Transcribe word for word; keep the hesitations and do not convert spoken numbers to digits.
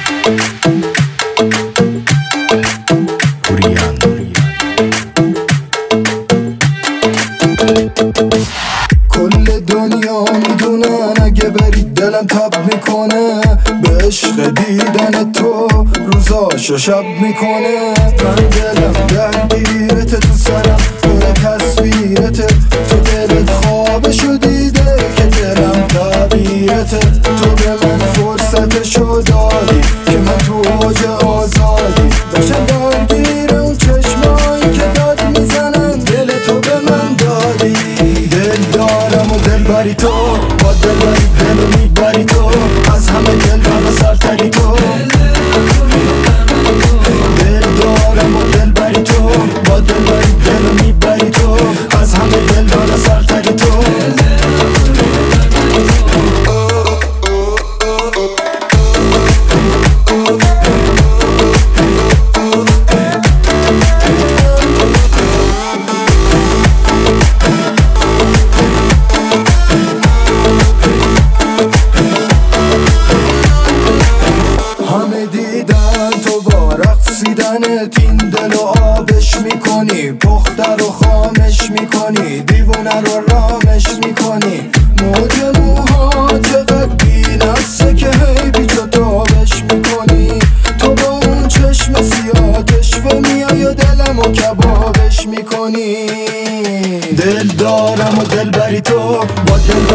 کل دنیا میدونن اگه برید دلم تب میکنه، به عشق دیدن تو روزاشو شب میکنه. من دلم درگیرته، تو سرم پر تصویرته، تو دلت خوابشو دیده که دلم تعبیرته. تو به من فرصتشو دادی که من تو اوج آزادی باشم درگیر اون چشمایی که داد میزنن، دل تو به من دادی. دل دارم و دل بری تو، با دل بری دلو میبری تو، از همه دل دارم سرتری تو. دل دارم و دل بری تو، با دل بری دلو میبری تو، از همه دل دارم سرتری تو. همه دیدن تو با رقصیدنت این دل و آبش میکنی، پخته رو خامش میکنی، دیوونه رو رامش میکنی. موج موها چقدر بی‌نفسه که هی بیجا تابش میکنی. تو با اون چشم سیاه کشفه میای و دلم و کبابش میکنی. دل دارم و دل بری تو، با دل